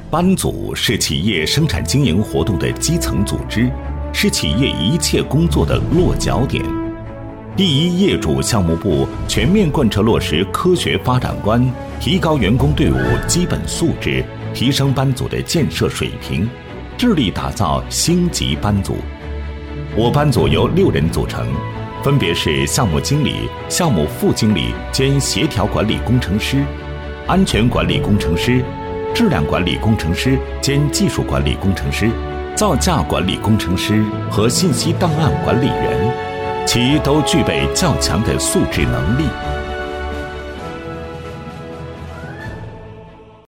班组是企业生产经营活动的基层组织，是企业一切工作的落脚点。第一业主项目部全面贯彻落实科学发展观，提高员工队伍基本素质，提升班组的建设水平，致力打造星级班组。我班组由6人组成，分别是项目经理、项目副经理兼协调管理工程师、安全管理工程师、质量管理工程师兼技术管理工程师、造价管理工程师和信息档案管理员，其都具备较强的素质能力。